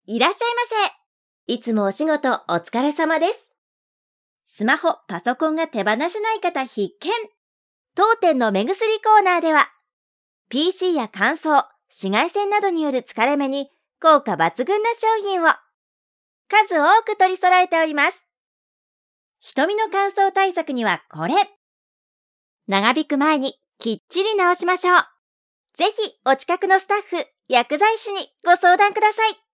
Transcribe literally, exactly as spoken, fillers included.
いらっしゃいませ。いつもお仕事お疲れ様です。スマホ、パソコンが手放せない方必見。当店の目薬コーナーでは、ピーシー や乾燥、紫外線などによる疲れ目に効果抜群な商品を数多く取り揃えております。瞳の乾燥対策にはこれ。長引く前にきっちり直しましょう。ぜひお近くのスタッフ、薬剤師にご相談ください。